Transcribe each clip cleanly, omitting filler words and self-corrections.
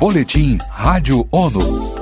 Boletim Rádio ONU.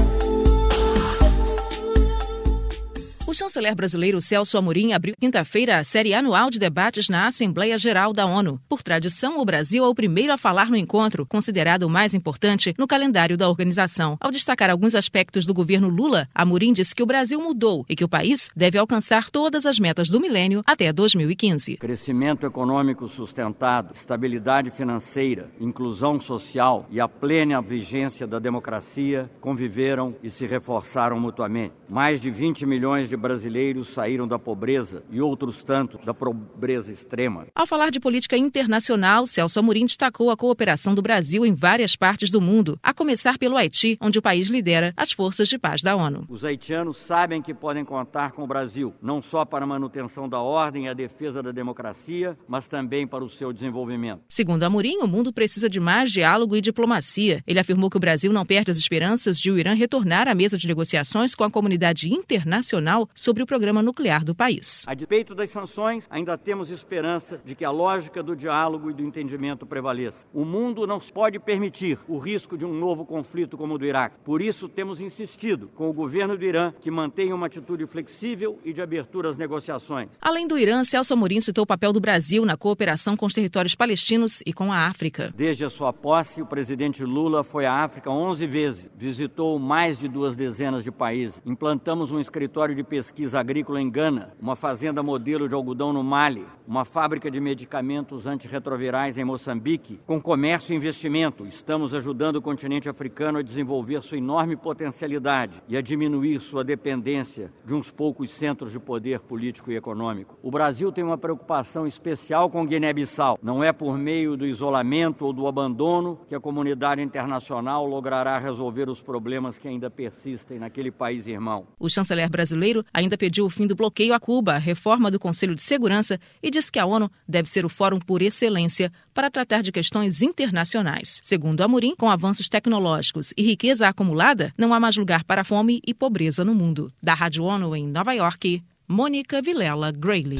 O chanceler brasileiro Celso Amorim abriu quinta-feira a série anual de debates na Assembleia Geral da ONU. Por tradição, o Brasil é o primeiro a falar no encontro, considerado o mais importante no calendário da organização. Ao destacar alguns aspectos do governo Lula, Amorim disse que o Brasil mudou e que o país deve alcançar todas as metas do milênio até 2015. Crescimento econômico sustentado, estabilidade financeira, inclusão social e a plena vigência da democracia conviveram e se reforçaram mutuamente. Mais de 20 milhões de brasileiros saíram da pobreza e outros tanto da pobreza extrema. Ao falar de política internacional, Celso Amorim destacou a cooperação do Brasil em várias partes do mundo, a começar pelo Haiti, onde o país lidera as forças de paz da ONU. Os haitianos sabem que podem contar com o Brasil, não só para a manutenção da ordem e a defesa da democracia, mas também para o seu desenvolvimento. Segundo Amorim, o mundo precisa de mais diálogo e diplomacia. Ele afirmou que o Brasil não perde as esperanças de o Irã retornar à mesa de negociações com a comunidade internacional sobre o programa nuclear do país. A despeito das sanções, ainda temos esperança de que a lógica do diálogo e do entendimento prevaleça. O mundo não pode permitir o risco de um novo conflito como o do Iraque. Por isso, temos insistido com o governo do Irã que mantenha uma atitude flexível e de abertura às negociações. Além do Irã, Celso Amorim citou o papel do Brasil na cooperação com os territórios palestinos e com a África. Desde a sua posse, o presidente Lula foi à África 11 vezes, visitou mais de 2 dezenas de países. Implantamos um escritório de pesquisa agrícola em Gana, uma fazenda modelo de algodão no Mali, uma fábrica de medicamentos antirretrovirais em Moçambique. Com comércio e investimento, estamos ajudando o continente africano a desenvolver sua enorme potencialidade e a diminuir sua dependência de uns poucos centros de poder político e econômico. O Brasil tem uma preocupação especial com Guiné-Bissau. Não é por meio do isolamento ou do abandono que a comunidade internacional logrará resolver os problemas que ainda persistem naquele país irmão. O chanceler brasileiro ainda pediu o fim do bloqueio a Cuba, a reforma do Conselho de Segurança e disse que a ONU deve ser o fórum por excelência para tratar de questões internacionais. Segundo Amorim, com avanços tecnológicos e riqueza acumulada, não há mais lugar para fome e pobreza no mundo. Da Rádio ONU em Nova York, Mônica Vilela Grayley.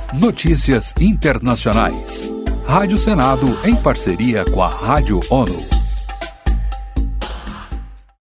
Notícias internacionais. Rádio Senado em parceria com a Rádio ONU.